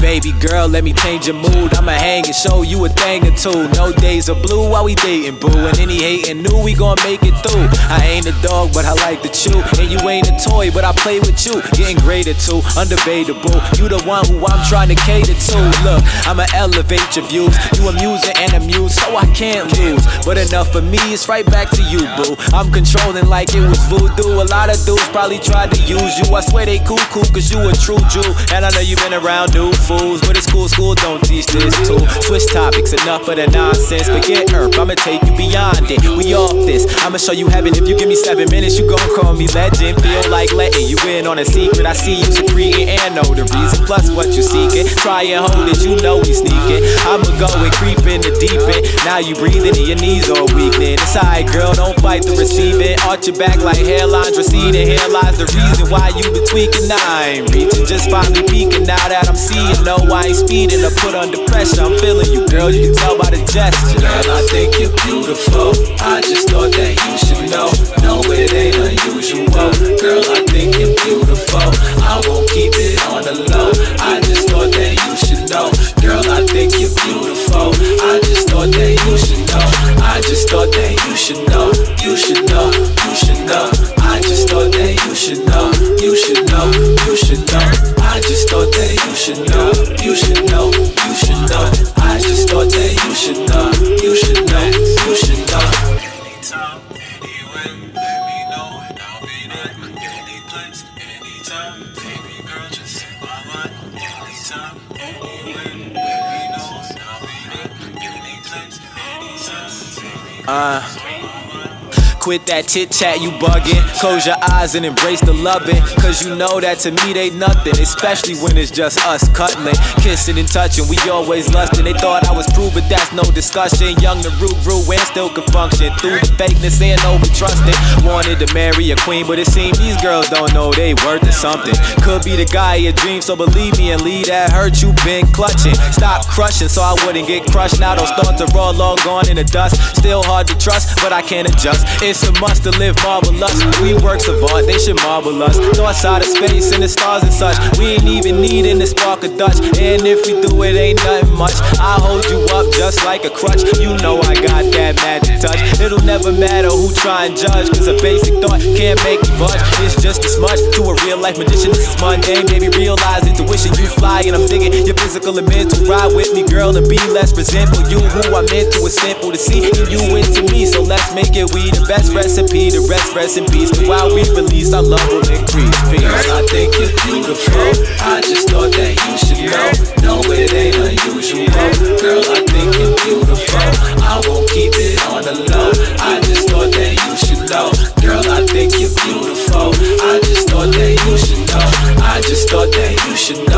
Baby girl, let me change your mood. I'ma hang and show you a thing or two. No days are blue while we dating, boo. And any hating knew we gon' make it through. I ain't a dog, but I like to chew. And you ain't a toy, but I play with you. Getting greater too, undebatable. You the one who I'm trying to cater to. Look, I'ma elevate your views. You amusing and amused, so I can't lose. But enough for me, it's right back to you, boo. I'm controlling like it was voodoo. A lot of dudes probably tried to use you. I swear they cool, cause you a true Jew. And I know you been around new fools, but it's cool, school don't teach this too. Switch topics, enough of the nonsense. Forget Earth, I'ma take you beyond it. We off this, I'ma show you heaven. If you give me 7 minutes, you gon' call me legend. Feel like letting you in on a secret. I see you secreting and know the reason. Plus what you seeking, try and hold it, you know we sneaking. I'ma go and creep in the deep end. Now you breathing and your knees all weakening. It's alright, girl, don't fight the receiving. Arch your back like hairlines receding. Here lies the reason why you been tweaking. I ain't reaching, just finally peeking. Now that I'm seeing, no, I ain't speeding. I put under pressure, I'm feeling you, girl. You can tell by the gesture. Girl, I think you're beautiful. I just thought that you should know. No, it ain't unusual. Girl, I think you're beautiful. I won't keep it on the low. I just thought that you should know. Girl, I think you're beautiful. I just thought that you should know. I just thought that you should know. You should know. You should know. I just thought that you should know. You should know. You should know. I just thought that you should know. You should know. You should know. I just thought that you should know. You should know. You should know. Anytime, anywhere, let me know and I'll be there. Any place, anytime, baby girl, just hit my line. Anytime, anywhere, let me know and I'll be there. Any place, anytime, baby girl, just hit my line. Quit that chit chat, you bugging. Close your eyes and embrace the loving. Cause you know that to me they nothing. Especially when it's just us cuddling, kissing and touching. We always lusting. They thought I was through, but that's no discussion. Young the root grew and still can function. Through the fakeness and over trusting. Wanted to marry a queen, but it seems these girls don't know they worth of something. Could be the guy of your dreams, so believe me and leave that hurt you been clutching. Stop crushing so I wouldn't get crushed. Now those thoughts are all long gone in the dust. Still hard to trust, but I can't adjust. It's a must to live marvelous. We works of art, they should marvel us. Thoughts out of space and the stars and such. We ain't even needing to spark a Dutch. And if we do it, ain't nothing much. I hold you up just like a crutch. You know I got that magic touch. It'll never matter who try and judge, cause a basic thought can't make you budge. It's just a smudge to a real life magician. This is mundane, baby, realize intuition. You fly and I'm digging your physical and mental. Ride with me, girl, and be less resentful. You who I'm into is simple to see, and you into me. So let's make it we the best recipe. The rest in peace. And while we release, our love will increase. Peace. Girl, I think you're beautiful. I just thought that you should know. No, it ain't unusual. Girl, I think you're beautiful. I won't keep it on the low. I just thought that you should know. Girl, I think you're beautiful. I just thought that you should know. I just thought that you should know.